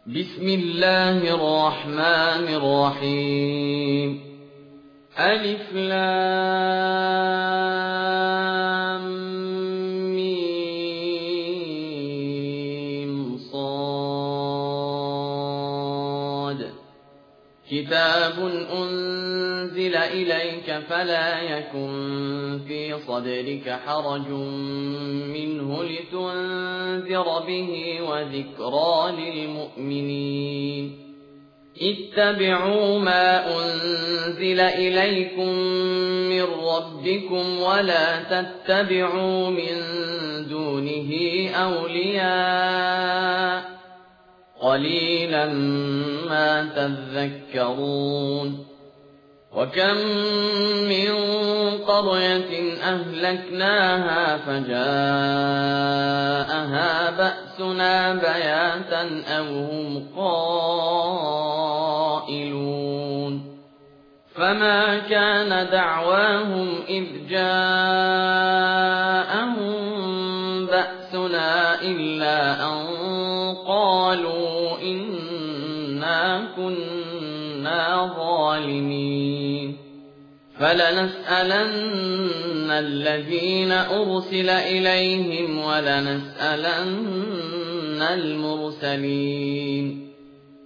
بسم الله الرحمن الرحيم. ألف لام ميم صاد. كتاب أنزل إليك فلا يكن في صدرك حرج منه لتنذر به وذكرى للمؤمنين. اتبعوا ما أنزل إليكم من ربكم ولا تتبعوا من دونه أولياء قليلا ما تذكرون. وكم من قرية أهلكناها فجاءها بأسنا بياتا أو هم قائلون. فما كان دعواهم إذ جاءهم بأسنا إلا أن قالوا إنا كنا ظالمين. فلنسألن الذين أرسل إليهم ولنسألن المرسلين.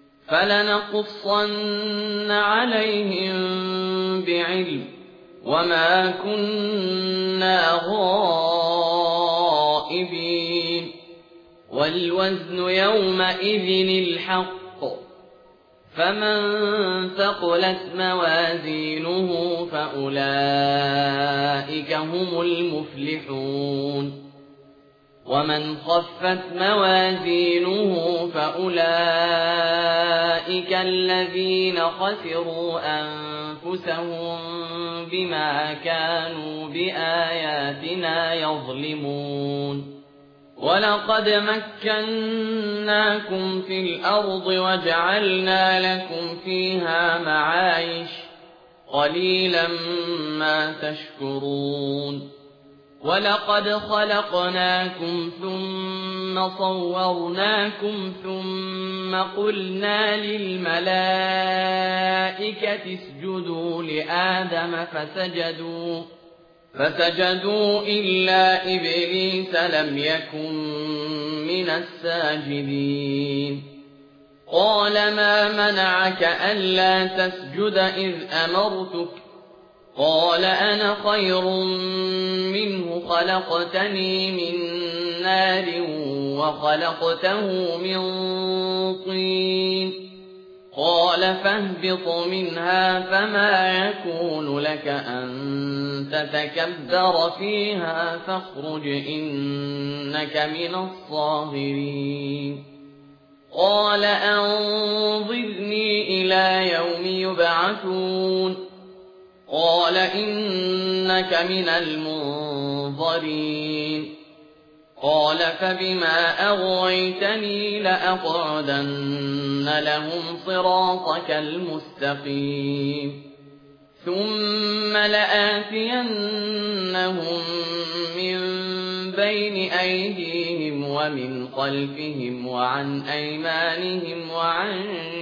فلنقصن عليهم بعلم وما كنا غائبين. والوزن يومئذ الحق. فمن ثقلت موازينه فأولئك هم المفلحون. ومن خفت موازينه فأولئك الذين خسروا أنفسهم بما كانوا بآياتنا يظلمون. ولقد مكناكم في الأرض وجعلنا لكم فيها معايش قليلا ما تشكرون. ولقد خلقناكم ثم صورناكم ثم قلنا للملائكة اسجدوا لآدم فسجدوا إلا إبليس لم يكن من الساجدين. قال ما منعك ألا تسجد إذ أمرتك؟ قال أنا خير منه خلقتني من نار وخلقته من طين. قال فاهبط منها فما يكون لك أن تتكبر فيها فاخرج إنك من الصاغرين. قال أنظرني إلى يوم يبعثون. قال إنك من المنظرين. قال فبما أغويتني لأقعدن لهم صراطك المستقيم ثم لآتينهم من بين أيديهم ومن خلفهم وعن أيمانهم وعن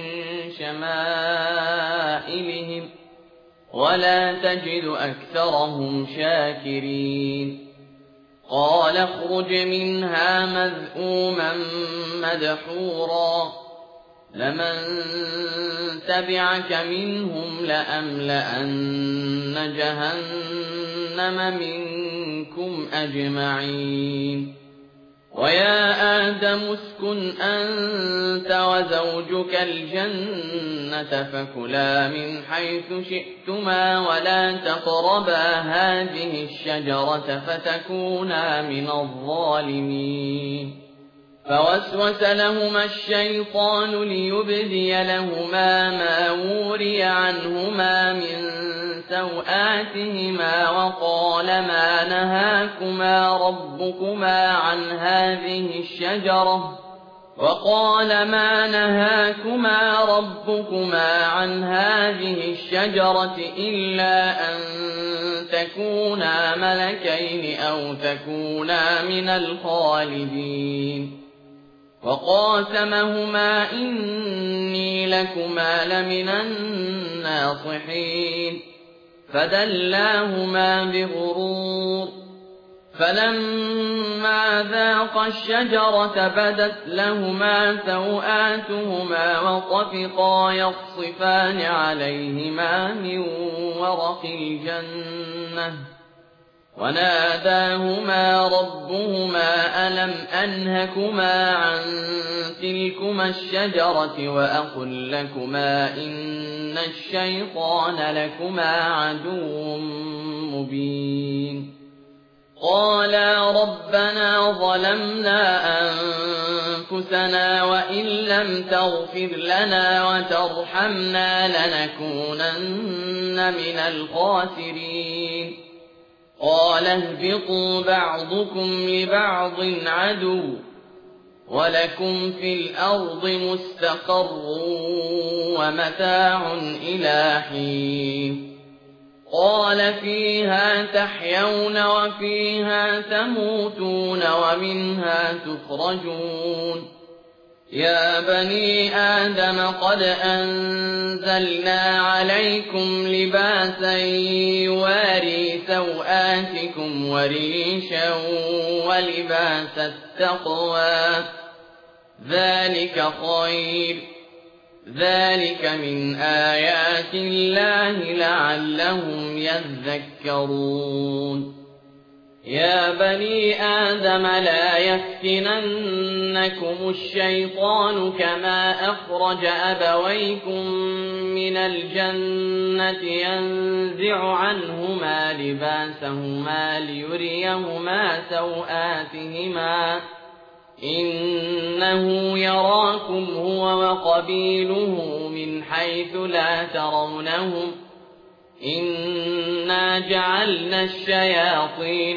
شمائلهم ولا تجد أكثرهم شاكرين. قال اخرج منها مذءوما مدحورا لمن تبعك منهم لأملأن جهنم منكم أجمعين. ويا آدم اسكن أنت وزوجك الجنة فكلا من حيث شئتما ولا تقربا هذه الشجرة فتكونا من الظالمين. فوسوس لهما الشيطان ليبدي لهما ما وري عنهما من سوآتهما وقال ما نهاكما ربكما عن هذه الشجرة إلا أن تكونا ملكين أو تكونا من الخالدين. وقاسمهما إني لكما لمن الناصحين فدلاهما بغرور فلما ذاقا الشجرة بدت لهما سوآتهما وطفقا يخصفان عليهما من ورق الجنة وناداهما ربهما ألم أنهكما عن تلكما الشجرة وأقل لكما إن الشيطان لكما عدو مبين قالا ربنا ظلمنا أنفسنا وإن لم تغفر لنا وترحمنا لنكونن من الخاسرين قال اهبطوا بعضكم لبعض عدو ولكم في الأرض مستقر ومتاع إلى حين قال فيها تحيون وفيها تموتون ومنها تخرجون يا بني آدم قد أنزلنا عليكم لباسا يواري سوآتكم وريشا ولباس التقوى ذلك خير ذلك من آيات الله لعلهم يذكرون يا بني آدم لا يفتننكم الشيطان كما أخرج أبويكم من الجنة ينزع عنهما لباسهما ليريهما سوآتهما إنه يراكم هو وقبيله من حيث لا ترونهم إنا جعلنا الشياطين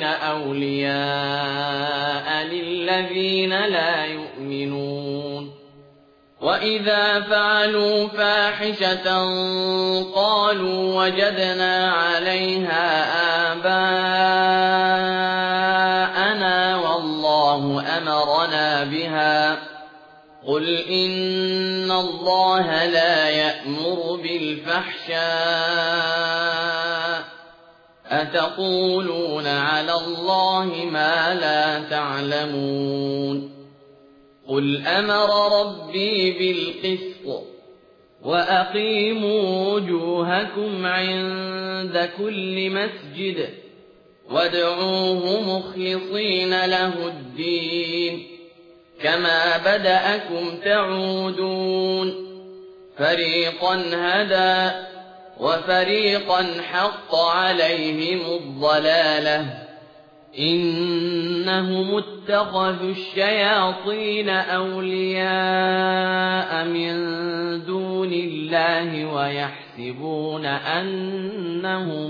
أولياء للذين لا يؤمنون وإذا فعلوا فاحشة قالوا وجدنا عليها آباءنا والله أمرنا بها قل إن الله لا يأمر بالفحشاء أتقولون على الله ما لا تعلمون قل أمر ربي بالقسط وأقيموا وجوهكم عند كل مسجد وادعوه مخلصين له الدين كما بدأكم تعودون فريقا هدى وفريقا حق عليهم الضلالة إنهم اتخذوا الشياطين أولياء من دون الله ويحسبون أنهم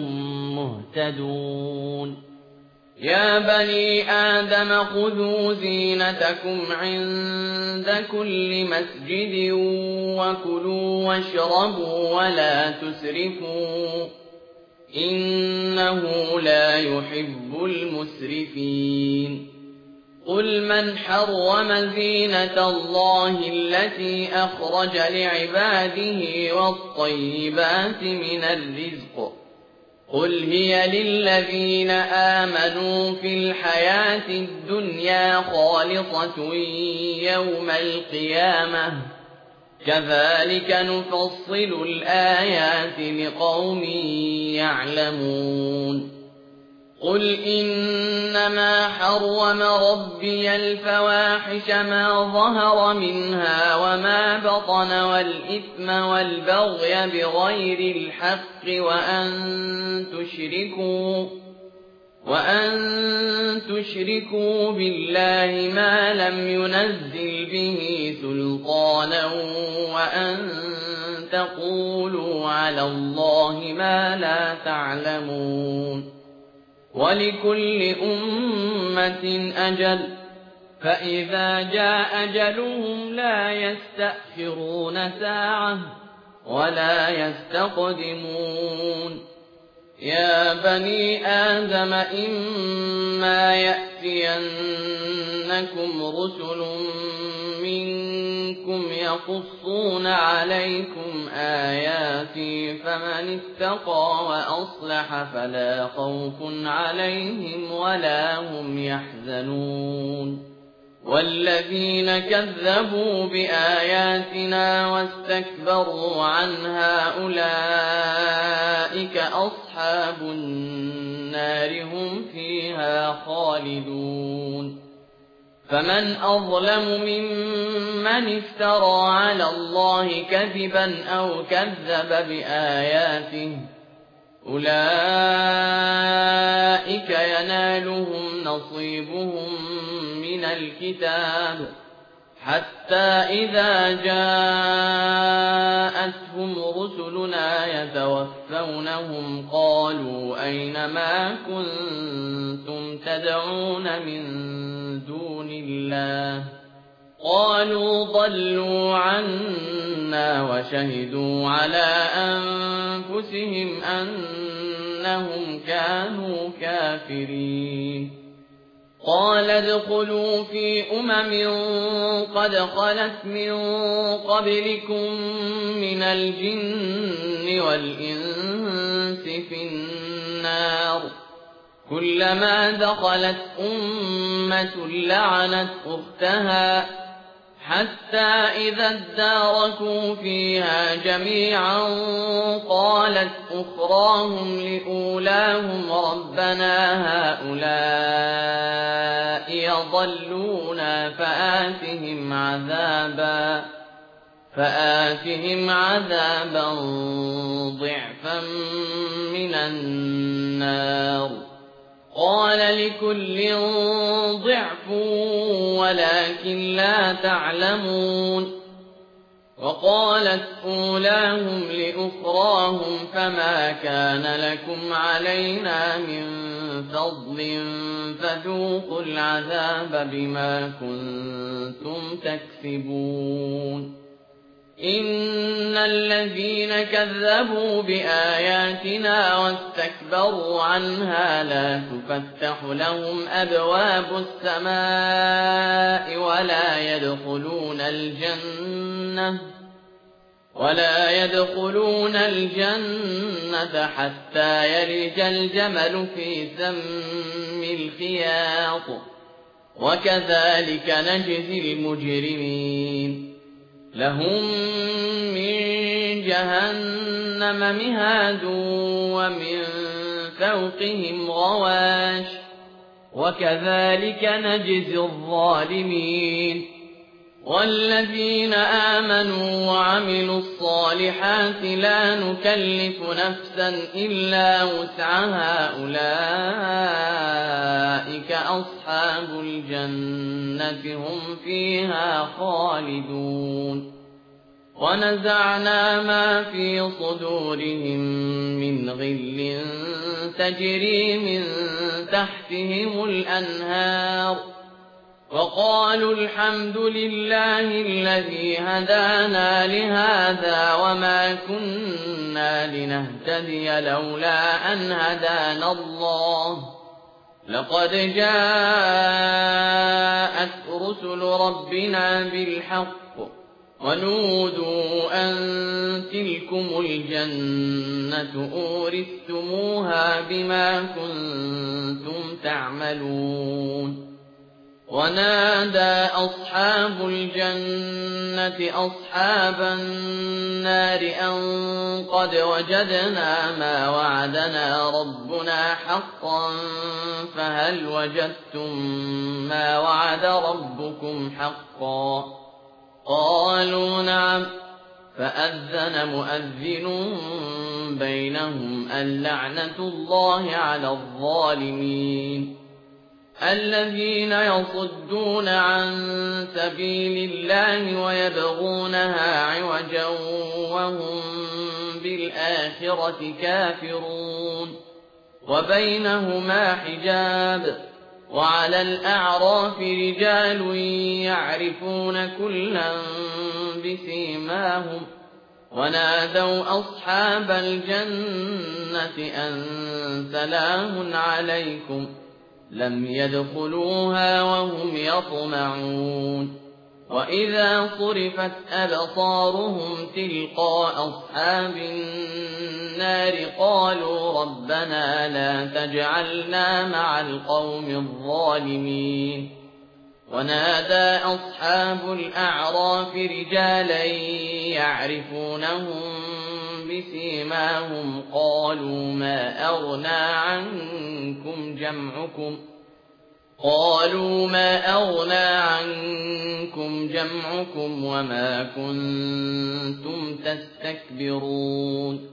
مهتدون يا بني آدم خذوا زينتكم عند كل مسجد وكلوا واشربوا ولا تسرفوا إنه لا يحب المسرفين قل من حرم زينة الله التي أخرج لعباده والطيبات من الرزق قل هي للذين آمنوا في الحياة الدنيا خالصة يوم القيامة كذلك نفصل الآيات لقوم يعلمون قل إنما حرم ربي الفواحش ما ظهر منها وما بطن والإثم والبغي بغير الحق وأن تشركوا بالله ما لم ينزل به سلطانا وأن تقولوا على الله ما لا تعلمون ولكل أمة أجل فإذا جاء أجلهم لا يستأخرون ساعة ولا يستقدمون يا بني آدم إما يأتينكم رسل منكم يقصون عليكم آياتي فمن اتقى وأصلح فلا خوف عليهم ولا هم يحزنون والذين كذبوا بآياتنا واستكبروا عنها أولئك أصحاب النار هم فيها خالدون فمن أظلم ممن افترى على الله كذبا أو كذب بآياته أولئك ينالهم نصيبهم من الكتاب حتى إذا جاءتهم رسلنا يتوفونهم قالوا أين ما كنتم تدعون من دون الله قالوا ضلوا عنا وشهدوا على أنفسهم أنهم كانوا كافرين قال ادخلوا في قد خلت من قبلكم من الجن والإنس في النار كلما دخلت أمة لعنت أختها حتى إذا اداركوا فيها جميعا قالت أخراهم لأولاهم ربنا هؤلاء يضلونا فآتهم عذابا ضعفا من النار قال لكل ضعف ولكن لا تعلمون وقالت أولاهم لأخراهم فما كان لكم علينا من فضل فذوقوا العذاب بما كنتم تكسبون إن الذين كذبوا بآياتنا واستكبروا عنها لا تفتح لهم أبواب السماء ولا يدخلون الجنة حتى يلج الجمل في سم الخياط وكذلك نجزي المجرمين لهم من جهنم مهاد ومن فوقهم غواش وكذلك نجزي الظالمين والذين آمنوا وعملوا الصالحات لا نكلف نفسا إلا وسعها أولئك أصحاب الجنة هم فيها خالدون ونزعنا ما في صدورهم من غل تجري من تحتهم الأنهار وقالوا الحمد لله الذي هدانا لهذا وما كنا لنهتدي لولا أن هدانا الله لقد جاءت رسل ربنا بالحق ونودوا أن تلكم الجنة أورثتموها بما كنتم تعملون ونادى أصحاب الجنة أصحاب النار أن قد وجدنا ما وعدنا ربنا حقا فهل وجدتم ما وعد ربكم حقا قالوا نعم فأذن مؤذن بينهم اللعنة الله على الظالمين الذين يصدون عن سبيل الله ويبغونها عوجا وهم بالآخرة كافرون وبينهما حجاب وعلى الأعراف رجال يعرفون كلا بسيماهم ونادوا أصحاب الجنة أن سلام عليكم لم يدخلوها وهم يطمعون وإذا صرفت أبصارهم تلقاء أصحاب النار قالوا ربنا لا تجعلنا مع القوم الظالمين ونادى أصحاب الأعراف رجالا يعرفونهم بسيماهم قالوا ما أغنى عنكم جمعكم وما كنتم تستكبرون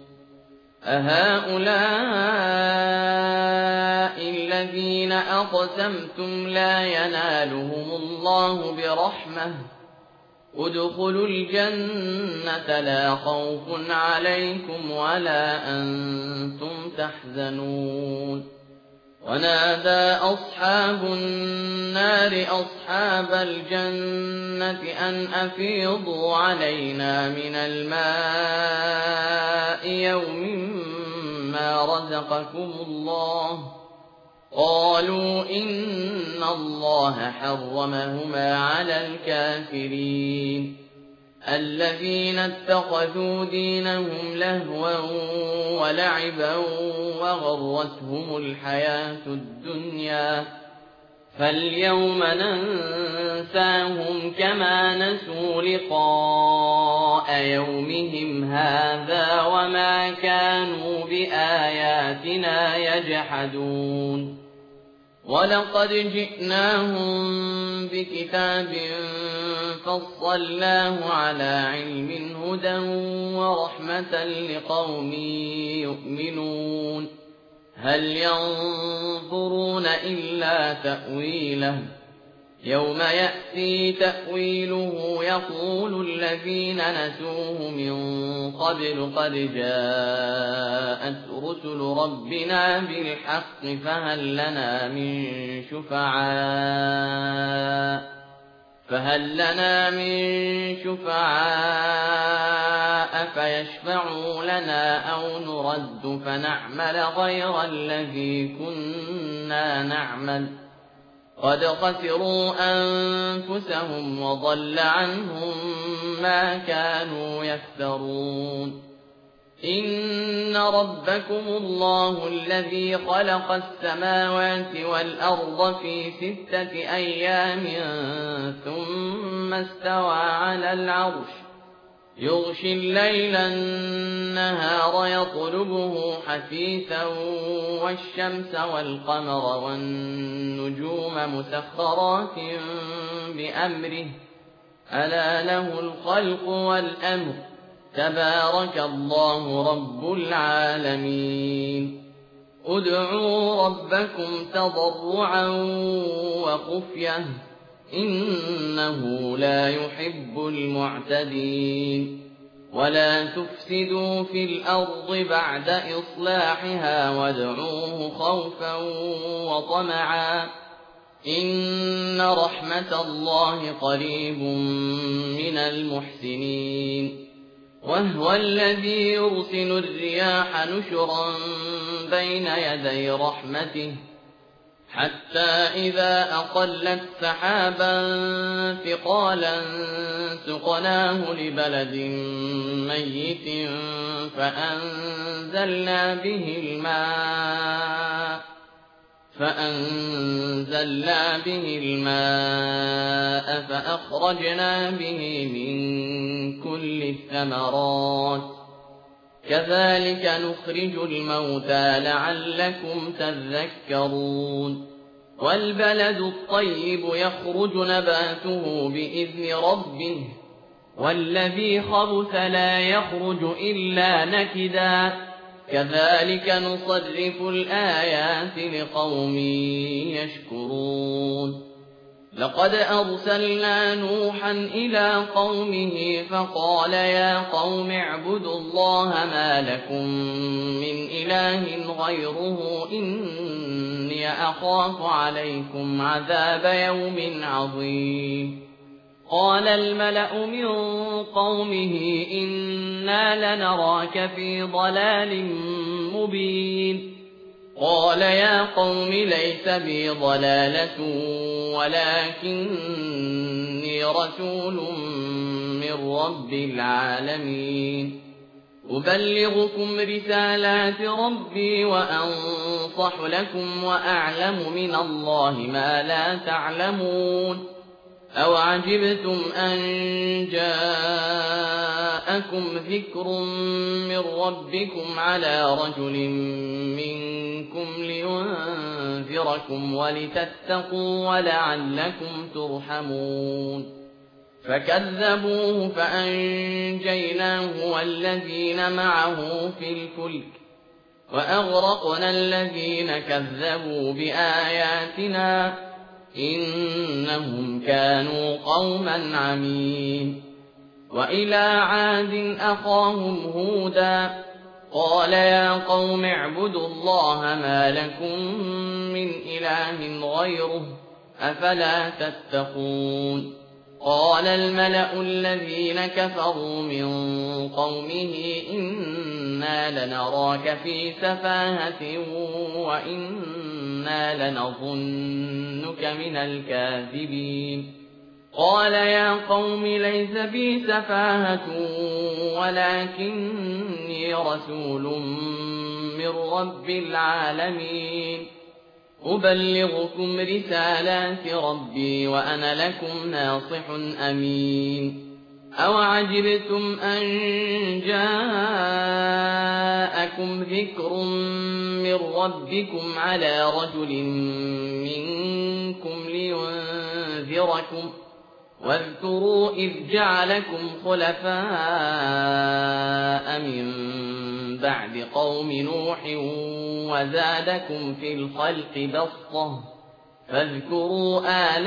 أهؤلاء الذين أقسمتم لا ينالهم الله برحمة ادخلوا الجنة لا خوف عليكم ولا أنتم تحزنون ونادى أصحاب النار أصحاب الجنة أن أفيضوا علينا من الماء يوم ما رزقكم الله قالوا إن الله حرمهما على الكافرين الذين اتخذوا دينهم لهوا ولعبا وغرتهم الحياة الدنيا فاليوم ننساهم كما نسوا لقاء يومهم هذا وما كانوا بآياتنا يجحدون ولقد جئناهم بكتاب فصلناه على علم هدى ورحمة لقوم يؤمنون هل ينظرون إلا تأويله يوم يأتي تأويله يقول الذين نسوه من قبل قد جاءت رسل ربنا بالحق فهل لنا من شفعاء فيشفعوا لنا أو نرد فنعمل غير الذي كنا نعمل قد خسروا أنفسهم وضل عنهم ما كانوا يفترون إن ربكم الله الذي خلق السماوات والأرض في 6 أيام ثم استوى على العرش يغشي الليل النهار يطلبه حثيثا والشمس والقمر والنجوم مسخرات بأمره ألا له الخلق والأمر تبارك الله رب العالمين ادعوا ربكم تضرعا وخفية إنه لا يحب المعتدين ولا تفسدوا في الأرض بعد إصلاحها وادعوه خوفا وطمعا إن رحمة الله قريب من المحسنين وهو الذي يرسل الرياح نشرا بين يدي رحمته حتى إذا أقلت سحابا ثقالا سقناه لبلد ميت فأنزلنا به الماء فأخرجنا به من كل الثمرات كذلك نخرج الموتى لعلكم تذكرون والبلد الطيب يخرج نباته بإذن ربه والذي خبث لا يخرج إلا نكدا كذلك نصرف الآيات لقوم يشكرون لقد أرسلنا نوحا إلى قومه فقال يا قوم اعبدوا الله ما لكم من إله غيره إني أخاف عليكم عذاب يوم عظيم قال الملأ من قومه إنا لنراك في ضلال مبين قال يا قوم ليس بي ضلالة ولكني رسول من رب العالمين أبلغكم رسالات ربي وأنصح لكم وأعلم من الله ما لا تعلمون أوعجبتم أن جاءكم ذكر من ربكم على رجل منكم لينذركم ولتتقوا ولعلكم ترحمون فكذبوه فأنجيناه والذين معه في الفلك وأغرقنا الذين كذبوا بآياتنا إنهم كانوا قوما عمين وإلى عاد أخاهم هودا قال يا قوم اعبدوا الله ما لكم من إله غيره أفلا تتقون قال الملأ الذين كفروا من قومه إنا لنراك في سفاهة وإنا لنظنك من الكاذبين قال يا قوم ليس بي سفاهة ولكني رسول من رب العالمين أبلغكم رسالات ربي وأنا لكم ناصح أمين أوعجبتم أن جاءكم ذكر من ربكم على رجل منكم لينذركم واذكروا إذ جعلكم خلفاء من بعد قوم نوح وزادكم في الخلق بسطة فاذكروا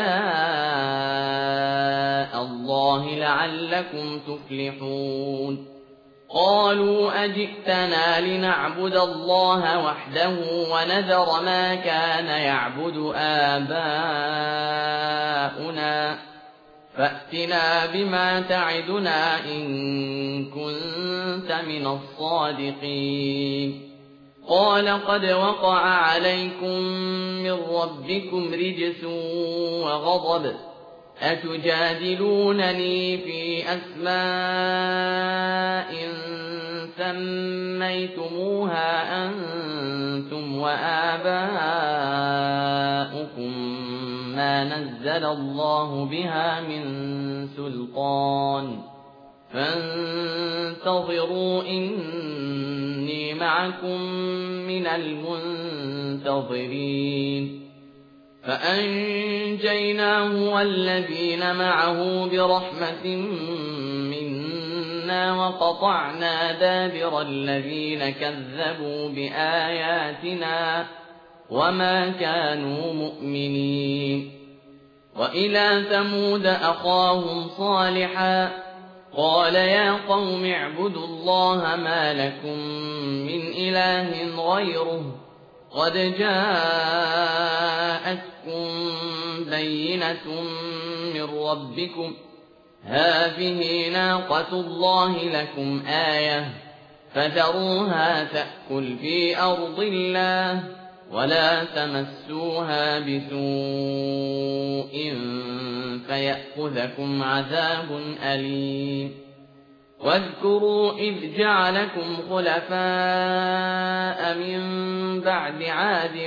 آلاء الله لعلكم تفلحون قالوا أجئتنا لنعبد الله وحده ونذر ما كان يعبد آباؤنا فأتنا بما تعدنا إن كنت من الصادقين قال قد وقع عليكم من ربكم رجس وغضب أتجادلونني في أسماء سميتموها أنتم وآباؤكم ما نزل الله بها من سلطان فانتظروا إني معكم من المنتظرين فأنجيناه والذين معه برحمة منا وقطعنا دابر الذين كذبوا بآياتنا وما كانوا مؤمنين وإلى ثمود أخاهم صالحا قال يا قوم اعبدوا الله ما لكم من إله غيره قد جاءتكم بينة من ربكم هذه ناقة الله لكم آية فذروها تأكل في أرض الله ولا تمسوها بسوء فيأخذكم عذاب أليم واذكروا إذ جعلكم خلفاء من بعد عاد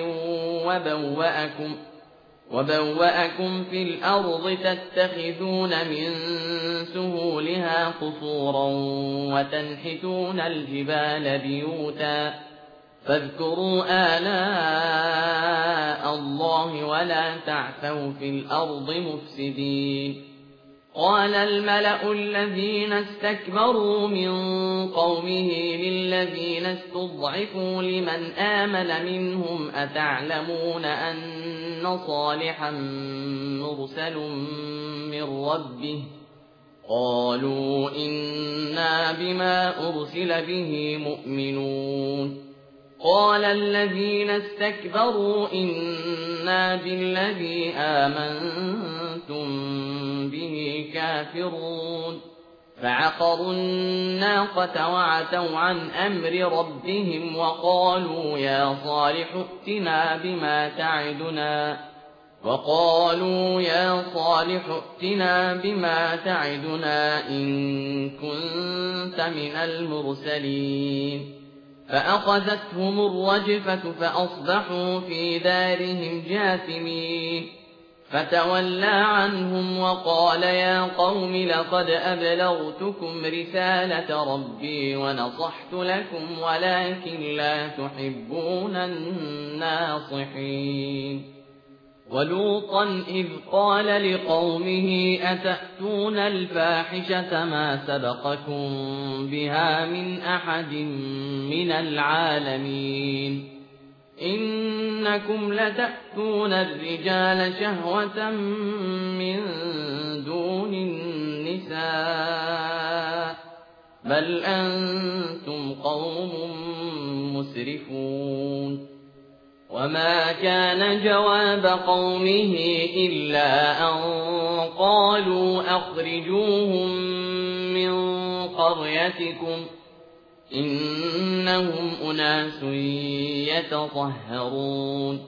وبوأكم في الأرض تتخذون من سهولها قصورا وتنحتون الجبال بيوتا فاذكروا آلاء الله ولا تعثوا في الأرض مفسدين قال الملأ الذين استكبروا من قومه للذين استضعفوا لمن آمن منهم أتعلمون أن صالحا مرسل من ربه قالوا إنا بما أرسل به مؤمنون قال الذين استكبروا إنا بالذي آمنتم به كافرون فعقروا الناقة وعتوا عن أمر ربهم وقالوا يا صالح ائتنا بما تعدنا إن كنت من المرسلين فأخذتهم الرجفة فأصبحوا في دارهم جاثمين فتولى عنهم وقال يا قوم لقد أبلغتكم رسالة ربي ونصحت لكم ولكن لا تحبون الناصحين ولوطا إذ قال لقومه أتأتون الفاحشة ما سبقكم بها من أحد من العالمين إنكم لتأتون الرجال شهوة من دون النساء بل أنتم قوم مسرفون وما كان جواب قومه إلا أن قالوا أخرجوهم من قريتكم إنهم أناس يتطهرون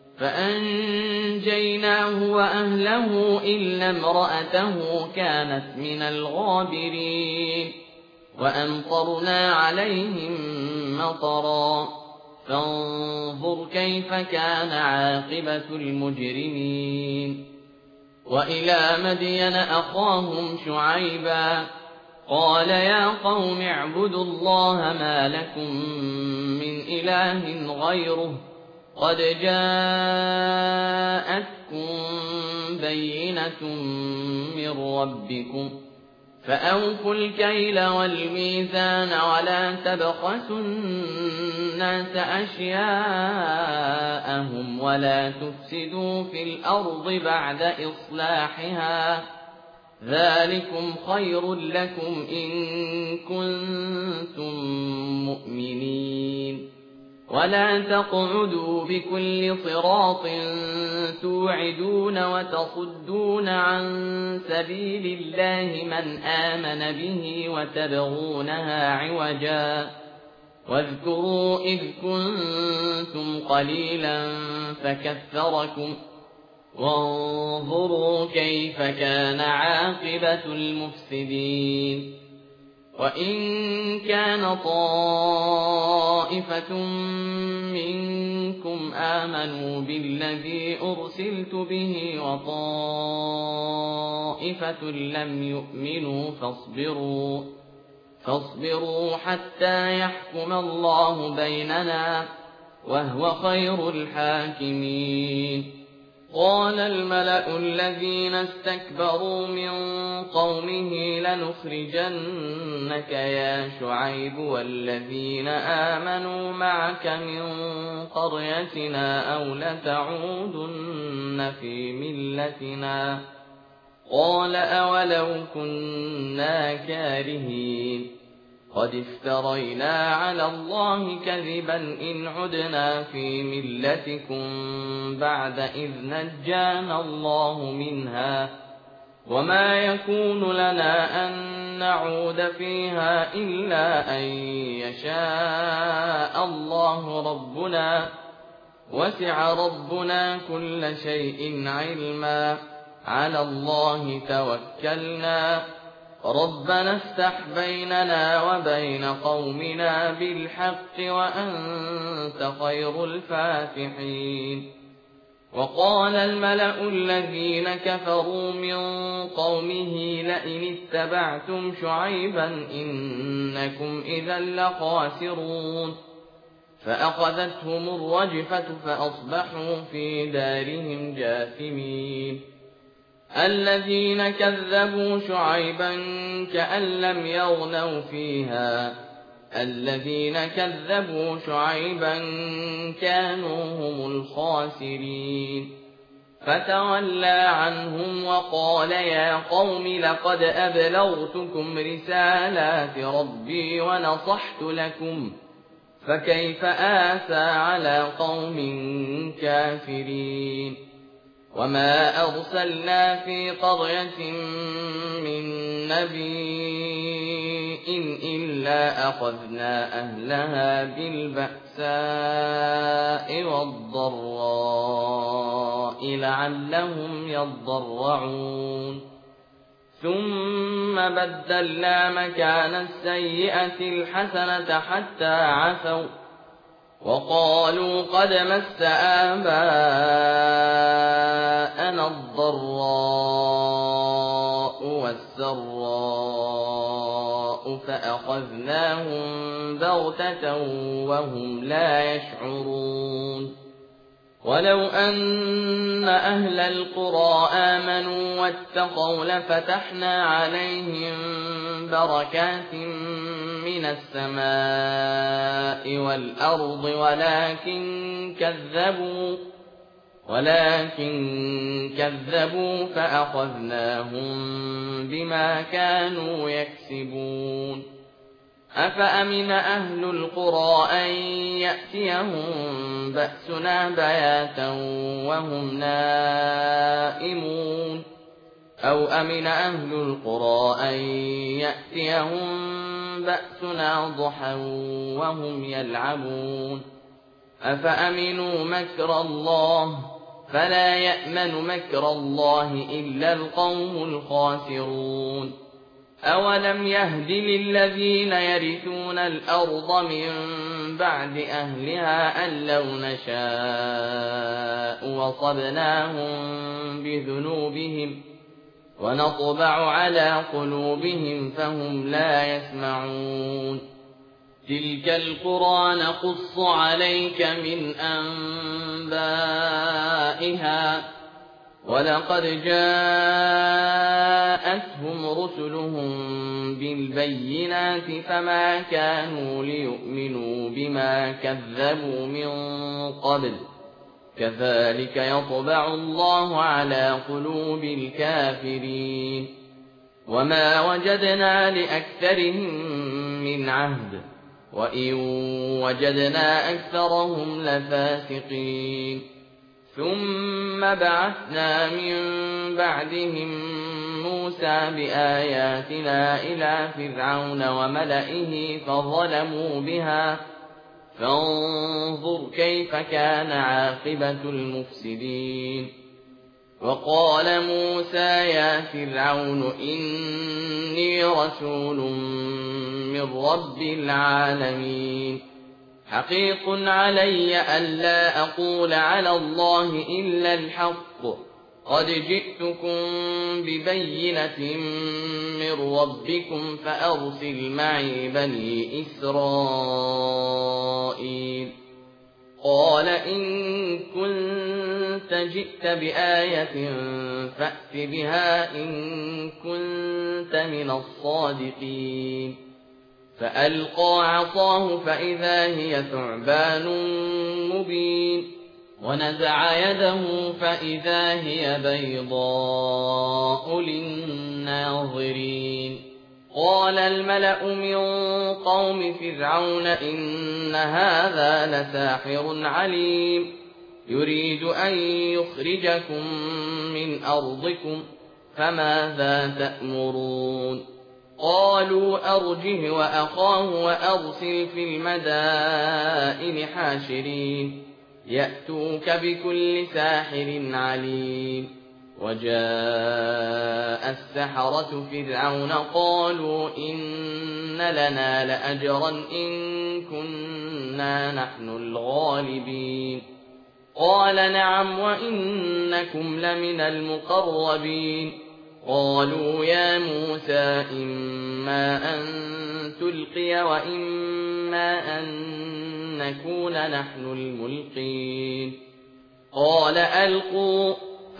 فأنجيناه وأهله إلا امرأته كانت من الغابرين وأمطرنا عليهم مطرا فانظر كيف كان عاقبة المجرمين وإلى مدين أخاهم شعيبا قال يا قوم اعبدوا الله ما لكم من إله غيره قد جاءتكم بينة من ربكم فأوفوا الكيل والميزان ولا تبخسوا الناس أشياءهم ولا تفسدوا في الأرض بعد إصلاحها ذلكم خير لكم إن كنتم مؤمنين ولا تقعدوا بكل صراط توعدون وتصدون عن سبيل الله من آمن به وتبغونها عوجا واذكروا إذ كنتم قليلا فكثركم وانظروا كيف كان عاقبة المفسدين وإن كان طائفة منكم آمنوا بالذي أرسلت به وطائفة لم يؤمنوا فاصبروا حتى يحكم الله بيننا وهو خير الحاكمين قال الملأ الذين استكبروا من قومه لنخرجنك يا شعيب والذين آمنوا معك من قريتنا أو لتعودن في ملتنا قال أولو كنا كارهين قد افترينا على الله كذبا إن عدنا في ملتكم بعد إذ نجانا الله منها وما يكون لنا أن نعود فيها إلا أن يشاء الله ربنا وسع ربنا كل شيء علما على الله توكلنا ربنا افتح بيننا وبين قومنا بالحق وأنت خير الفاتحين وقال الملأ الذين كفروا من قومه لئن اتبعتم شعيبا إنكم إذا لخاسرون فأخذتهم الرجفة فأصبحوا في دارهم جاثمين الذين كذبوا شعيبا كأن لم يغنوا فيها الذين كذبوا شعيبا كانوا هم الخاسرين فتولى عنهم وقال يا قوم لقد أبلغتكم رسالات ربي ونصحت لكم فكيف آسى على قوم كافرين وما أرسلنا في قرية من نبي إلا أخذنا أهلها بالبأساء والضراء لعلهم يضرعون ثم بدلنا مكان السيئة الحسنة حتى عفوا وقالوا قد مس آباءنا الضراء والسراء فأخذناهم بغتة وهم لا يشعرون ولو أن أهل القرى آمنوا واتقوا لفتحنا عليهم بركات من السماء والأرض ولكن كذبوا فأخذناهم بما كانوا يكسبون أفأمن أهل القرى أن يأتيهم بأسنا بياتا وهم نائمون أو أمن أهل القرى أن يأتيهم بأسنا ضحى وهم يلعبون أفأمنوا مكر الله فلا يأمن مكر الله إلا القوم الخاسرون أولم يهد للذين يرثون الأرض من بعد أهلها أن لو نشاء وصبناهم بذنوبهم ونطبع على قلوبهم فهم لا يسمعون تلك القرى نقص عليك من أنبائها ولقد جاءتهم رسلهم بالبينات فما كانوا ليؤمنوا بما كذبوا من قبل كذلك يطبع الله على قلوب الكافرين وما وجدنا لأكثرهم من عهد وإن وجدنا أكثرهم لفاسقين ثم بعثنا من بعدهم موسى بآياتنا إلى فرعون وملئه فظلموا بها فانظر كيف كان عاقبة المفسدين وقال موسى يا فرعون إني رسول من رب العالمين حقيق علي ألا أقول على الله إلا الحق قد جئتكم ببينة من ربكم فأرسل معي بني إسرائيل قال إن كنت جئت بآية فأت بها إن كنت من الصادقين فألقى عصاه فإذا هي ثعبان مبين ونزع يده فإذا هي بيضاء للناظرين قال الملأ من قوم فرعون إن هذا لساحر عليم يريد أن يخرجكم من أرضكم فماذا تأمرون قالوا أرجه وأخاه وأرسل في المدائن حاشرين يأتوك بكل ساحر عليم وجاء السحرة فرعون قالوا إن لنا لأجرا إن كنا نحن الغالبين قال نعم وإنكم لمن المقربين قالوا يا موسى إما أن تلقي وإما أن نكون نحن الملقين قال ألقوا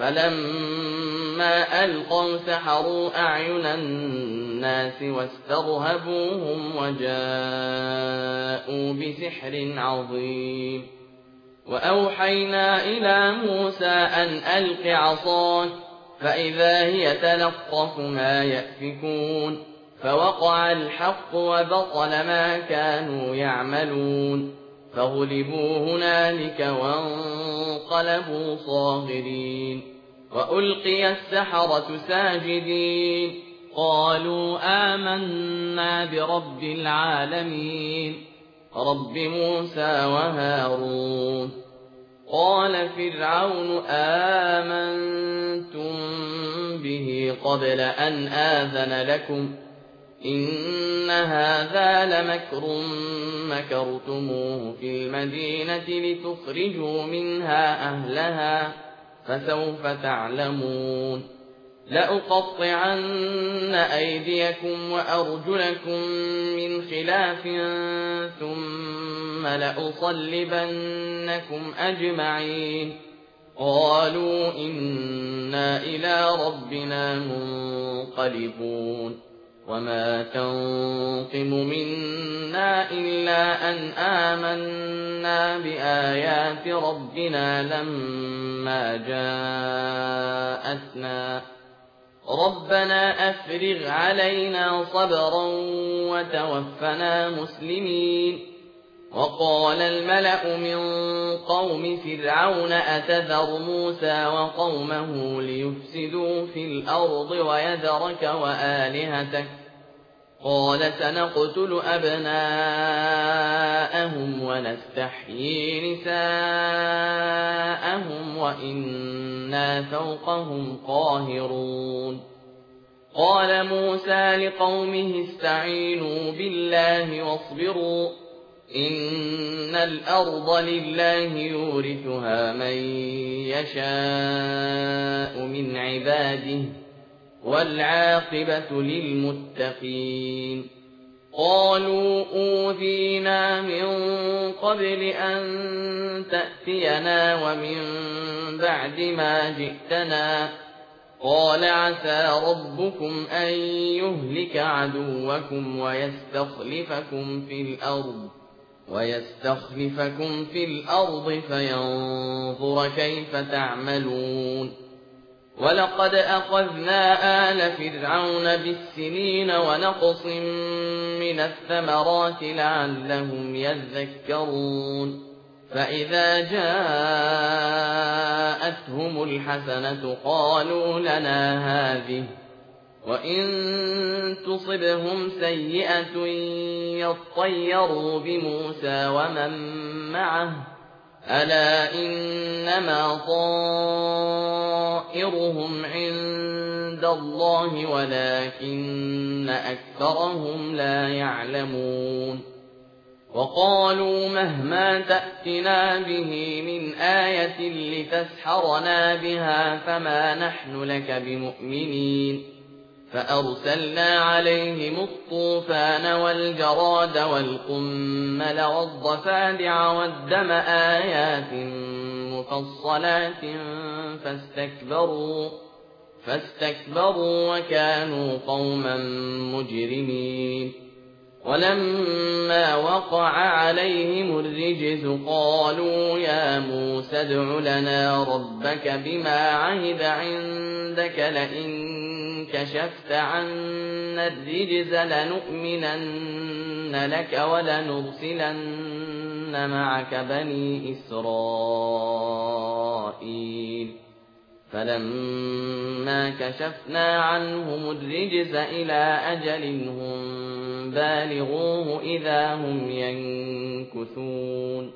فلما ألقوا سحروا أعين الناس واسترهبوهم وجاءوا بسحر عظيم وأوحينا إلى موسى أن ألق عصاك فإذا هي تلقف ما يأفكون فوقع الحق وبطل ما كانوا يعملون فغلبوا هنالك وانقلبوا صاغرين وألقي السحرة ساجدين قالوا آمنا برب العالمين رب موسى وهارون. قال فرعون آمنتم به قبل أن آذن لكم إن هذا لمكر مكرتموه في المدينة لتخرجوا منها أهلها فسوف تعلمون. لأقطعن أيديكم وأرجلكم من خلاف ثم لأصلبنكم أجمعين. قالوا إنا إلى ربنا منقلبون. وما تنقم منا إلا أن آمنا بآيات ربنا لما جاءتنا ربنا أفرغ علينا صبرا وتوفنا مسلمين. وقال الملأ من قوم فرعون أتذر موسى وقومه ليفسدوا في الأرض ويذرك وآلهتك قال سنقتل أبناءهم ونستحيي نساءهم وإنا فوقهم قاهرون. قال موسى لقومه استعينوا بالله واصبروا إن الأرض لله يورثها من يشاء من عباده والعاقبة للمتقين. قالوا أوذينا من قبل أن تأتينا ومن بعد ما جئتنا قال عسى ربكم أن يهلك عدوكم ويستخلفكم في الأرض فينظر كيف تعملون. ولقد أخذنا آل فرعون بالسنين ونقص من الثمرات لعلهم يذكرون. فإذا جاءتهم الحسنة قالوا لنا هذه وإن تصبهم سيئة يطيروا بموسى ومن معه ألا إنما طائرهم عند الله ولكن أكثرهم لا يعلمون. وقالوا مهما تأتنا به من آية لتسحرنا بها فما نحن لك بمؤمنين. فأرسلنا عليهم الطوفان والجراد والقمل والضفادع والدم آيات مفصلات فاستكبروا وكانوا قوما مجرمين. ولما وقع عليهم الرجز قالوا يا موسى ادع لنا ربك بما عهد عندك لئن كشفت عنا الرجز لنؤمنن لك ولنرسلن معك بني إسرائيل. فلما كشفنا عنهم الرجز إلى أجل هم بالغوه إذا هم ينكثون.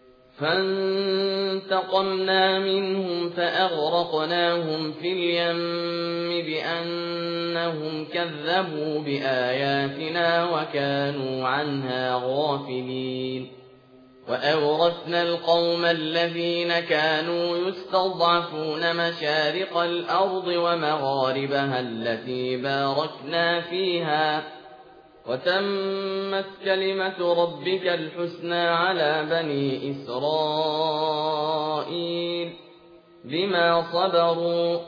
فانتقمنا منهم فأغرقناهم في اليم بأنهم كذبوا بآياتنا وكانوا عنها غافلين. وأورثنا القوم الذين كانوا يستضعفون مشارق الأرض ومغاربها التي باركنا فيها وتمت كلمة ربك الحسنى على بني إسرائيل بما صبروا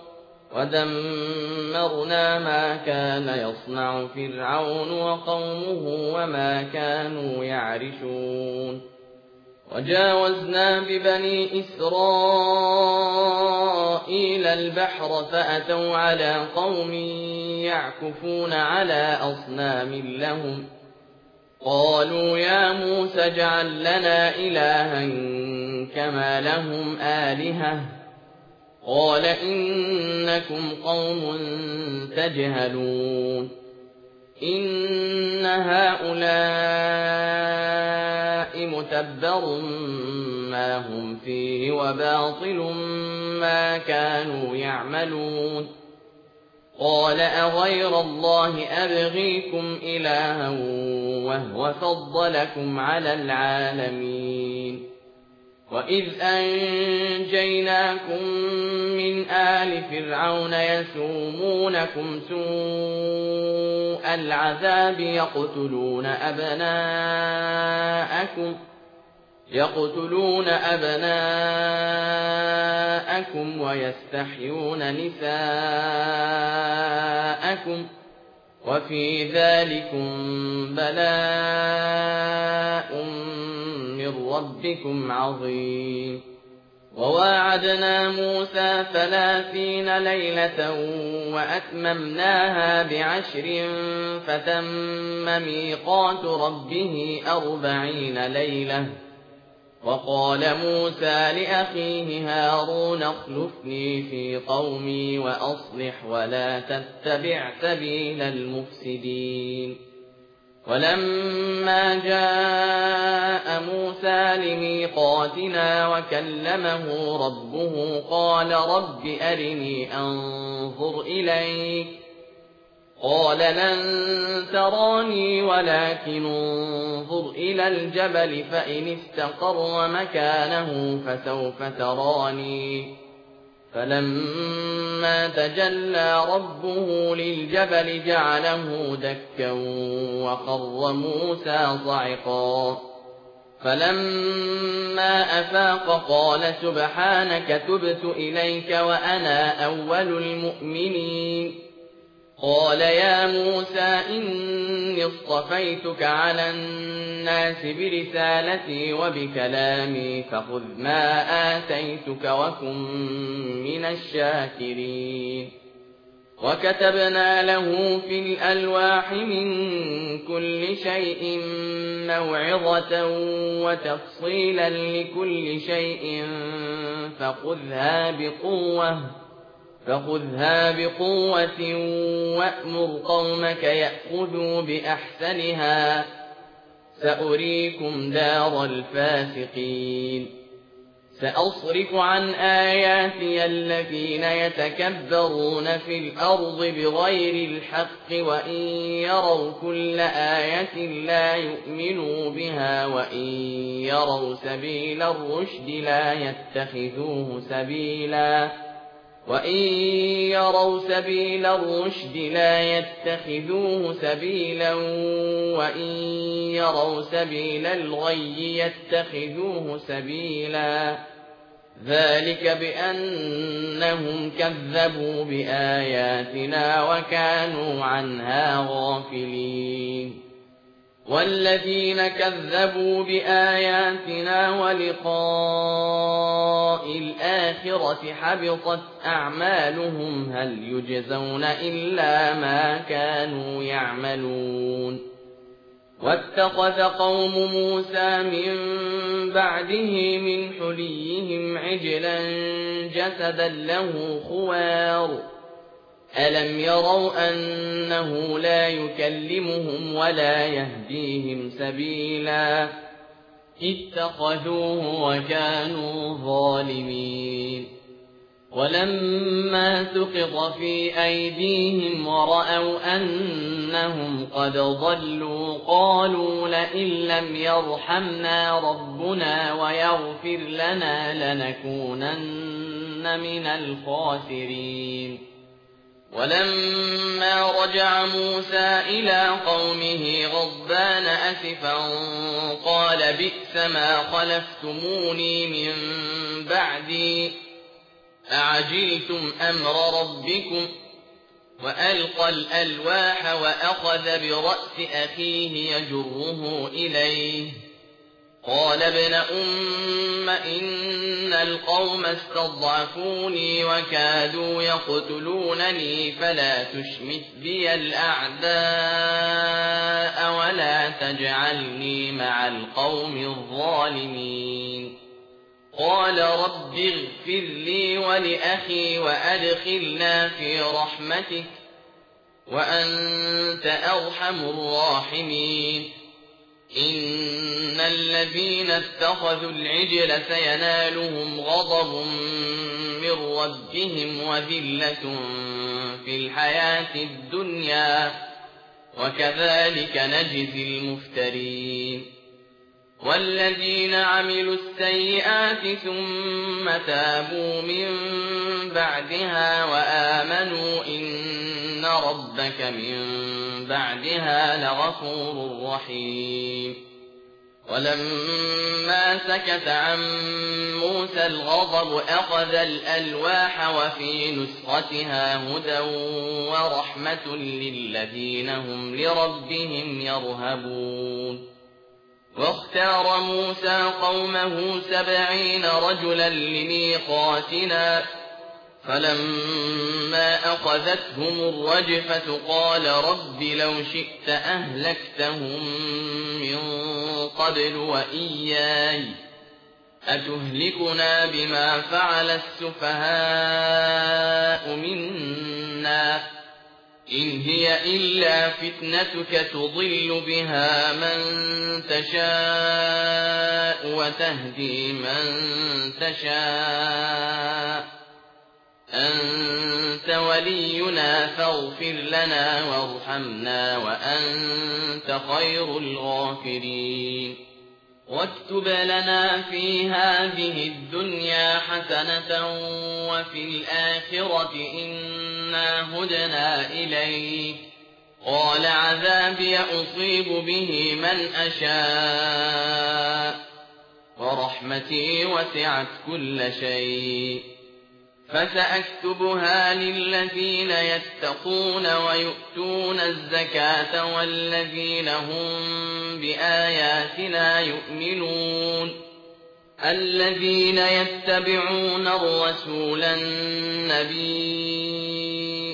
ودمرنا ما كان يصنع فرعون وقومه وما كانوا يعرشون. وجاوزنا ببني إسرائيل البحر فأتوا على قوم يعكفون على أصنام لهم قالوا يا موسى اجعل لنا إلها كما لهم آلهة قال إنكم قوم تجهلون إن هؤلاء متبر ما هم فيه وباطل ما كانوا يعملون قال أغير الله أبغيكم إلها وهو فضلكم على العالمين وإذ أنجيناكم من آل فرعون يسومونكم سوء العذاب يقتلون أبناءكم ويستحيون نساءكم وفي ذلكم بلاء من ربكم عظيم وواعدنا موسى 30 ليلة وأتممناها ب10 فتم ميقات ربه 40 ليلة وقال موسى لأخيه هارون اخلفني في قومي وأصلح ولا تتبع سبيل المفسدين ولما جاء موسى لميقاتنا وكلمه ربه قال رب أرني أنظر إليك قال لن تراني ولكن انظر إلى الجبل فإن استقر مكانه فسوف تراني فلما تجلى ربه للجبل جعله دكا وخر موسى صعقا فلما أفاق قال سبحانك تبت إليك وأنا أول المؤمنين قال يا موسى إني اصطفيتك على الناس برسالتي وبكلامي فخذ ما آتيتك وكن من الشاكرين وكتبنا له في الألواح من كل شيء موعظة وتفصيلا لكل شيء فخذها بقوة وأمر قومك يأخذوا بأحسنها سأريكم دار الفاسقين سأصرف عن آياتي الذين يتكبرون في الأرض بغير الحق وإن يروا كل آية لا يؤمنوا بها وإن يروا سبيل الرشد لا يتخذوه سبيلا وإن يروا سبيل الرشد لا يتخذوه سبيلا وإن يروا سبيل الغي يتخذوه سبيلا ذلك بأنهم كذبوا بآياتنا وكانوا عنها غافلين والذين كذبوا بآياتنا ولقاء الآخرة حبطت أعمالهم هل يجزون إلا ما كانوا يعملون واتخذ قوم موسى من بعده من حليهم عجلا جسدا له خوار ألم يروا أنه لا يكلمهم ولا يهديهم سبيلا اتخذوه وكانوا ظالمين ولما سقط في أيديهم ورأوا أنهم قد ضلوا قالوا لئن لم يرحمنا ربنا ويغفر لنا لنكونن من الخاسرين ولما رجع موسى إلى قومه غضبان أسفا قال بئس ما خلفتموني من بعدي أعجلتم أمر ربكم وألقى الألواح وأخذ برأس أخيه يجره إليه قال ابن أم إن القوم استضعفوني وكادوا يقتلونني فلا تشمت بي الأعداء ولا تجعلني مع القوم الظالمين قال رب اغفر لي ولأخي وأدخلنا في رحمتك وأنت أرحم الراحمين إن الذين اتخذوا العجل سينالهم غضب من ربهم وذلة في الحياة الدنيا وكذلك نجزي المفترين والذين عملوا السيئات ثم تابوا من بعدها وآمنوا إن ربك من بعدها لغفور رحيم ولما سكت عن موسى الغضب أخذ الألواح وفي نسختها هدى ورحمة للذين هم لربهم يرهبون واختار موسى قومه 70 رجلا لميقاتنا فلما أخذتهم الرجفة قال رب لو شئت أهلكتهم من قبل وإياي أتهلكنا بما فعل السفهاء منا إن هي إلا فتنتك تضل بها من تشاء وتهدي من تشاء أنت ولينا فاغفر لنا وارحمنا وأنت خير الغافرين واكتب لنا في هذه الدنيا حسنة وفي الآخرة إنا هدنا إليك قال عذابي أصيب به من أشاء ورحمتي وسعت كل شيء فسأكتبها للذين يتقون ويؤتون الزكاة والذين هم بآياتنا يؤمنون الذين يتبعون الرسول النبي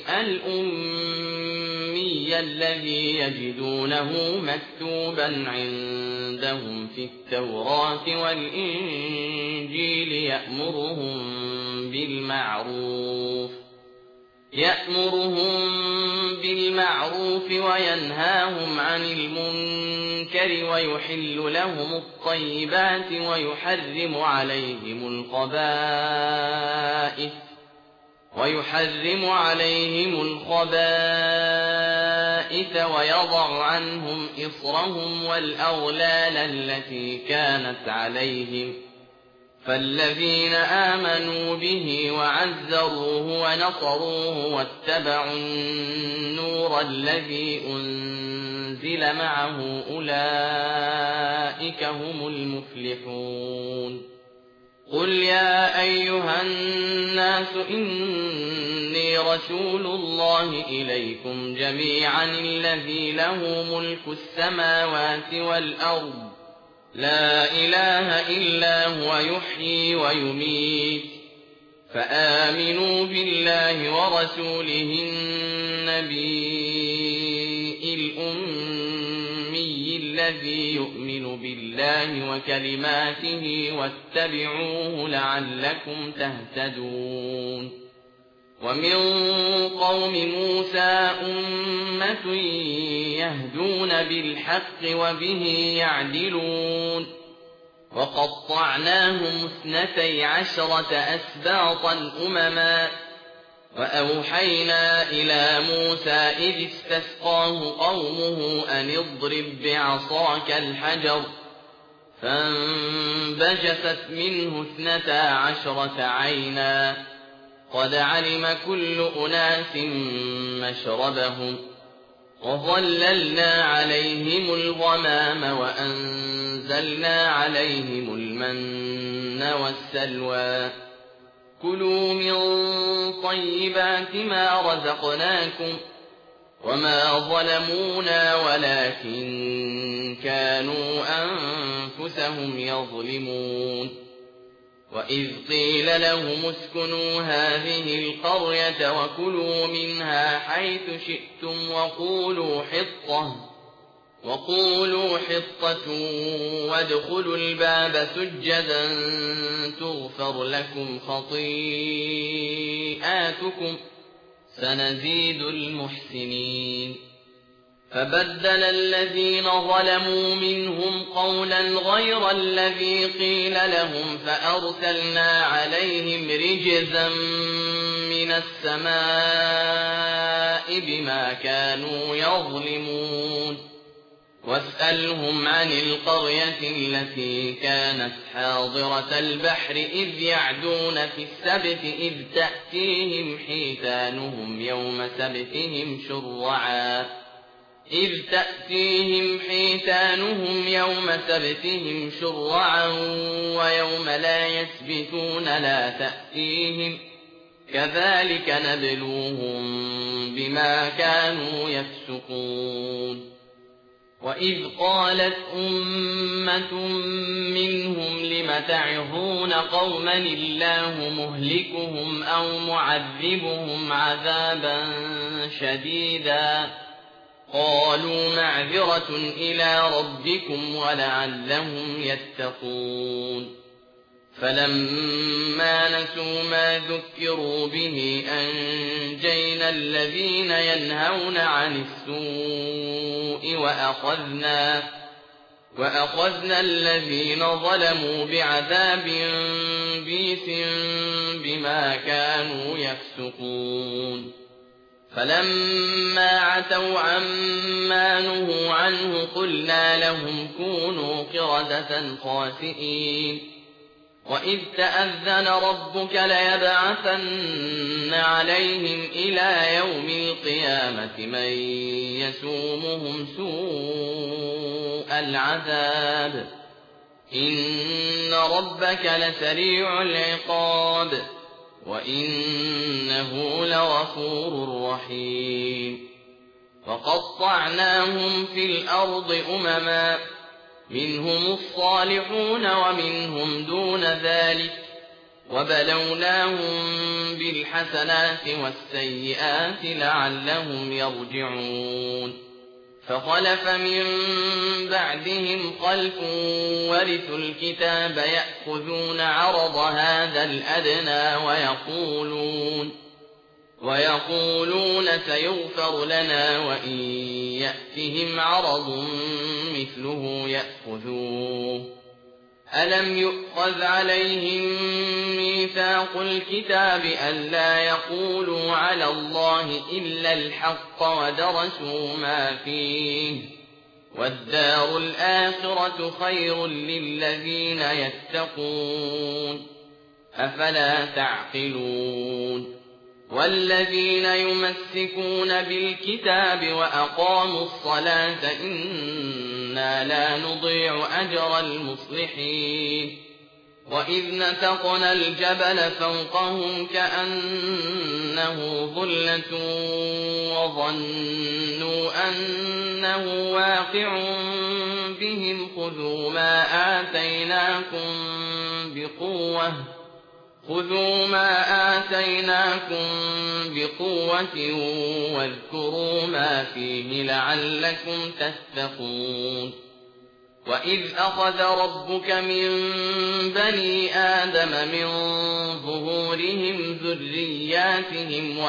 الأمي الذي يجدونه مكتوبا عندهم في التوراة والإنجيل يأمرهم بالمعروف وينهاهم عن المنكر ويحل لهم الطيبات ويحرم عليهم الخبائث ويضع عنهم إصرهم والأغلال التي كانت عليهم فالذين آمنوا به وعزروه ونصروه واتبعوا النور الذي أنزل معه أولئك هم المفلحون قل يا أيها الناس إني رسول الله إليكم جميعا الذي له ملك السماوات والأرض لا إله إلا هو يحيي ويميت فآمنوا بالله ورسوله النبي الأمي الذي يؤمن بالله وكلماته واتبعوه لعلكم تهتدون ومن قوم موسى أمة يهدون بالحق وبه يعدلون وقطعناهم 12 أسباطا أمما وأوحينا إلى موسى إذ استسقاه قومه أن اضرب بعصاك الحجر فانبجست منه 12 عينا قد علم كل أناس مشربهم وظللنا عليهم الغمام وأنزلنا عليهم المن والسلوى كلوا من طيبات ما رزقناكم وما ظلمونا ولكن كانوا أنفسهم يظلمون وإذ قيل لهم اسكنوا هذه القرية وكلوا منها حيث شئتم وقولوا حطة وادخلوا الباب سجدا تغفر لكم خطيئاتكم سنزيد المحسنين. فبدل الذين ظلموا منهم قولا غير الذي قيل لهم فأرسلنا عليهم رجزا من السماء بما كانوا يظلمون. واسألهم عن القرية التي كانت حاضرة البحر إذ يعدون في السبت إذ تأتيهم حيتانهم يوم سبتهم شرعا ويوم لا يسبتون لا تأتيهم كذلك نبلوهم بما كانوا يفسقون. وإذ قالت أمة منهم لم تعظون قوما الله مهلكهم أو معذبهم عذابا شديدا قالوا معذرة إلى ربكم ولعلهم يتقون. فلما نسوا ما ذكروا به أنجينا الذين ينهون عن السوء وأخذنا الذين ظلموا بعذاب بئيس بما كانوا يفسقون. فلما عتوا عما نهوا عنه قلنا لهم كونوا قردة خاسئين. وإذ تأذن ربك ليبعثن عليهم إلى يوم القيامة من يسومهم سوء العذاب إن ربك لسريع العقاب وإنه لغفور رحيم. وقطعناهم في الأرض أمما منهم الصالحون ومنهم دون ذلك وبلوناهم بالحسنات والسيئات لعلهم يرجعون. فخلف من بعدهم خلف ورثوا الكتاب يأخذون عرض هذا الأدنى ويقولون سيغفر لنا وإن يأتهم عرض مثله يأخذوه. ألم يؤخذ عليهم ميثاق الكتاب ألا يقولوا على الله إلا الحق ودرسوا ما فيه والدار الآخرة خير للذين يتقون أفلا تعقلون. والذين يمسكون بالكتاب وأقاموا الصلاة إنا لا نضيع أجر المصلحين. وإذ نتقنا الجبل فوقهم كأنه ظلة وظنوا أنه واقع بهم خذوا ما آتيناكم بقوة واذكروا ما فيه لعلكم تتقون. وإذ أخذ ربك من بني آدم من ظهورهم ذرياتهم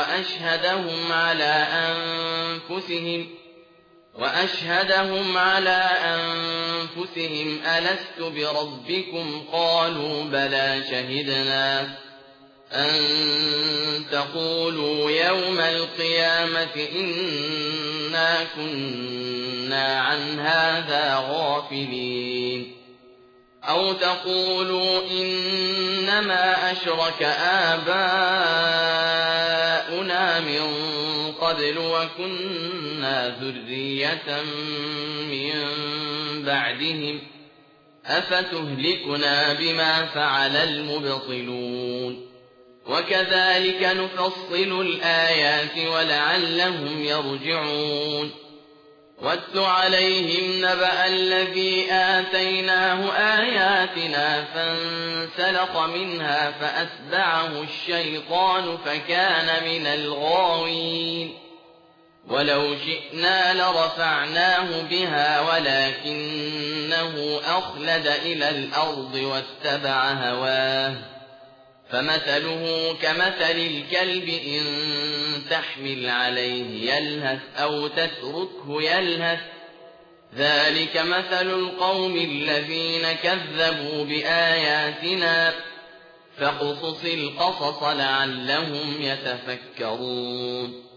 وأشهدهم على أنفسهم ألست بربكم قالوا بلى شهدنا أن تقولوا يوم القيامة إنا كنا عن هذا غافلين أو تقولوا إنما أشرك آباؤنا من قبل وكنا ذرية من بعدهم أفتهلكنا بما فعل المبطلون. وكذلك نفصل الآيات ولعلهم يرجعون. واتل عليهم نبأ الذي آتيناه آياتنا فانسلخ منها فأتبعه الشيطان فكان من الغاوين. ولو شئنا لرفعناه بها ولكنه أخلد إلى الأرض واتبع هواه فمثله كمثل الكلب إن تحمل عليه يلهث أو تتركه يلهث ذلك مثل القوم الذين كذبوا بآياتنا فاقصص القصص لعلهم يتفكرون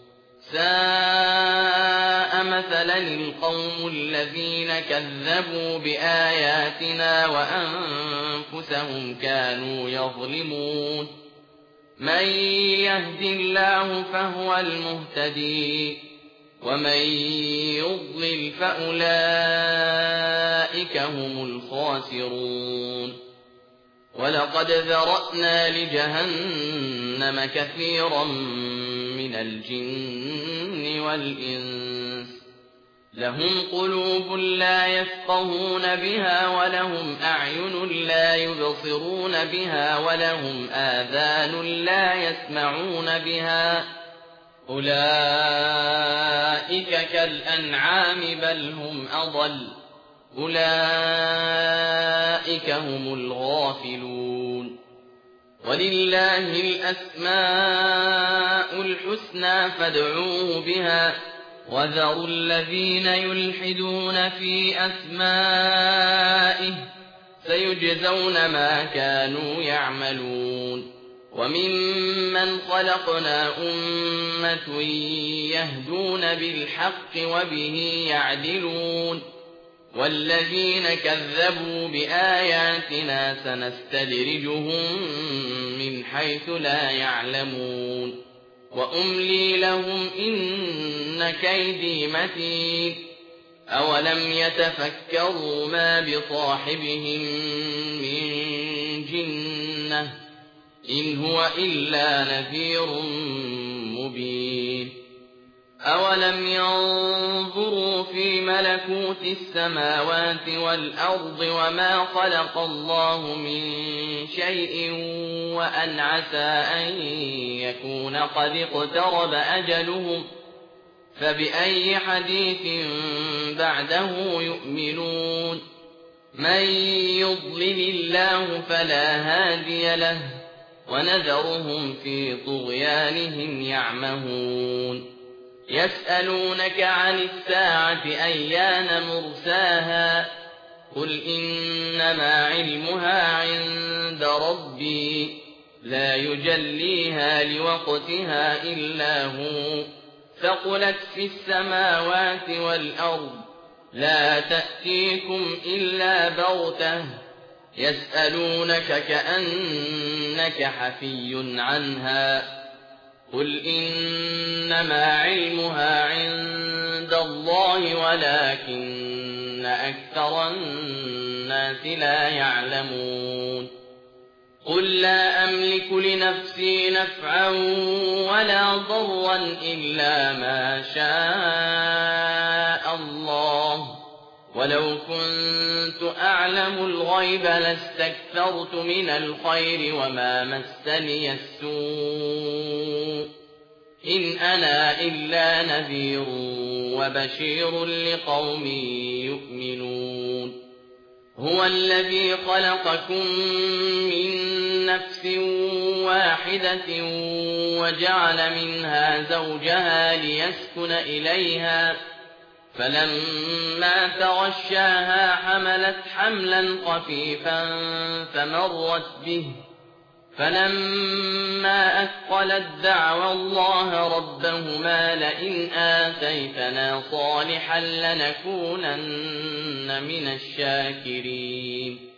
ساء مثلا القوم الذين كذبوا بآياتنا وأنفسهم كانوا يظلمون من يهد الله فهو المهتدي ومن يضلل فأولئك هم الخاسرون ولقد ذرأنا لجهنم كثيرا من الجن والإنس لهم قلوب لا يفقهون بها ولهم أعين لا يبصرون بها ولهم آذان لا يسمعون بها أولئك كالأنعام بل هم أضل أولئك هم الغافلون ولله الأسماء الحسنى فادعوه بها وذروا الذين يلحدون في أسمائه سيجزون ما كانوا يعملون وممن خلقنا أمة يهدون بالحق وبه يعدلون والذين كذبوا بآياتنا سنستدرجهم من حيث لا يعلمون وأملي لهم إن كيدي متين أولم يتفكروا ما بصاحبهم من جنة إن هو إلا نذير مبين أولم ينظروا في ملكوت السماوات والأرض وما خلق الله من شيء وأن عسى أن يكون قد اقترب أجلهم فبأي حديث بعده يؤمنون من يضلل الله فلا هادي له ونذرهم في طغيانهم يعمهون يسألونك عن الساعة أيان مرساها قل إنما علمها عند ربي لا يجليها لوقتها إلا هو ثقلت في السماوات والأرض لا تأتيكم إلا بغتة يسألونك كأنك حفي عنها قل إنما علمها عند الله ولكن أكثر الناس لا يعلمون قل لا أملك لنفسي نفعا ولا ضرا إلا ما شاء الله ولو كنت أعلم الغيب لاستكثرت من الخير وما مسني السوء إن أنا إلا نذير وبشير لقوم يؤمنون هو الذي خلقكم من نفس واحدة وجعل منها زوجها ليسكن إليها فلما تغشاها حملت حملا خفيفا فمرت به فلما أثقلت دعوى الله ربهما لئن آتيتنا صالحا لنكونن من الشاكرين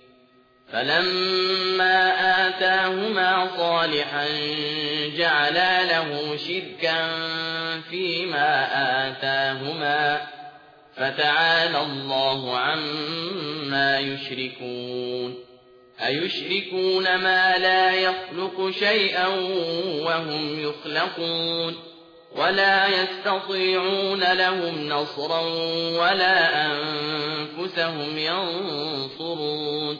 فلما آتاهما صالحا جعلا له شركا فيما آتاهما فتعالى الله عما يشركون أيشركون ما لا يخلق شيئا وهم يخلقون ولا يستطيعون لهم نصرا ولا أنفسهم ينصرون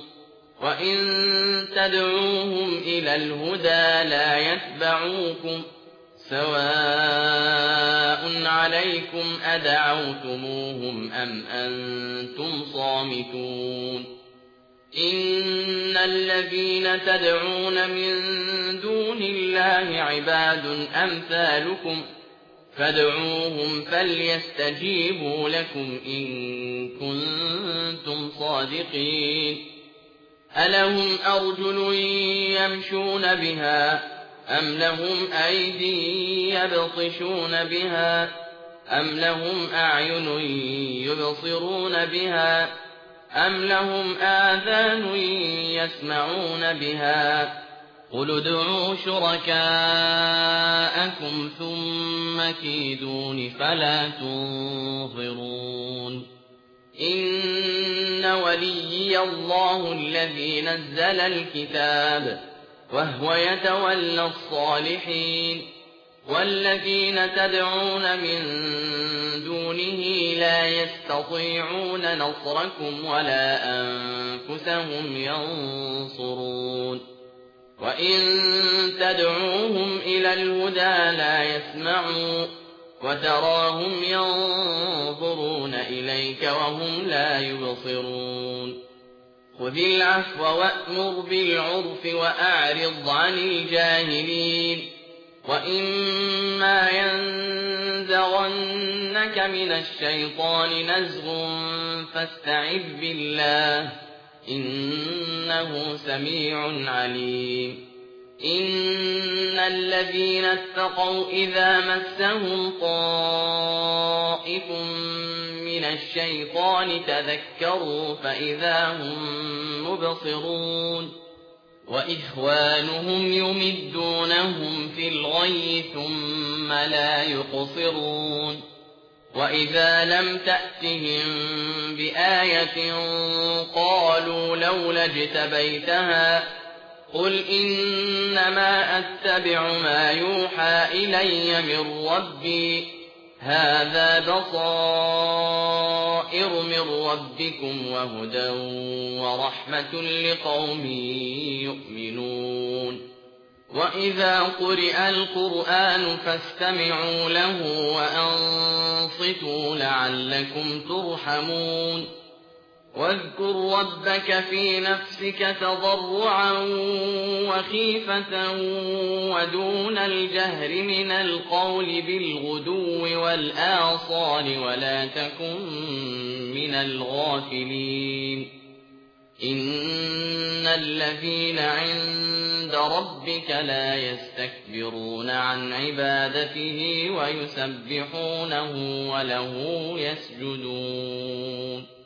وإن تدعوهم إلى الهدى لا يتبعوكم سواء عليكم أدعوتموهم أم أنتم صامتون إن الذين تدعون من دون الله عباد أمثالكم فادعوهم فليستجيبوا لكم إن كنتم صادقين ألهم أرجل يمشون بها أم لهم أيدي يبطشون بها أم لهم أعين يبصرون بها أم لهم آذان يسمعون بها قل ادعوا شركاءكم ثم كيدون فلا تنظرون إن وليي الله الذي نزل الكتاب وهو يتولى الصالحين والذين تدعون من دونه لا يستطيعون نصركم ولا أنفسهم ينصرون وإن تدعوهم إلى الهدى لا يسمعون وتراهم ينظرون إليك وهم لا يبصرون خذ العفو وأمر بالعرف وأعرض عن الجاهلين وإما ينزغنك من الشيطان نزغ فاستعذ بالله إنه سميع عليم إن الذين اتقوا إذا مسهم طائف من الشيطان تذكروا فإذا هم مبصرون وإخوانهم يمدونهم في الغي ثم لا يقصرون وإذا لم تأتهم بآية قالوا لولا اجتبيتها قل إنما أتبع ما يوحى إلي من ربي هذا بصائر من ربكم وهدى ورحمة لقوم يؤمنون وإذا قرئ القرآن فاستمعوا له وأنصتوا لعلكم ترحمون واذكر ربك في نفسك تضرعا وخيفة ودون الجهر من القول بالغدو والآصال ولا تكن من الغافلين إن الذين عند ربك لا يستكبرون عن عبادته ويسبحونه وله يسجدون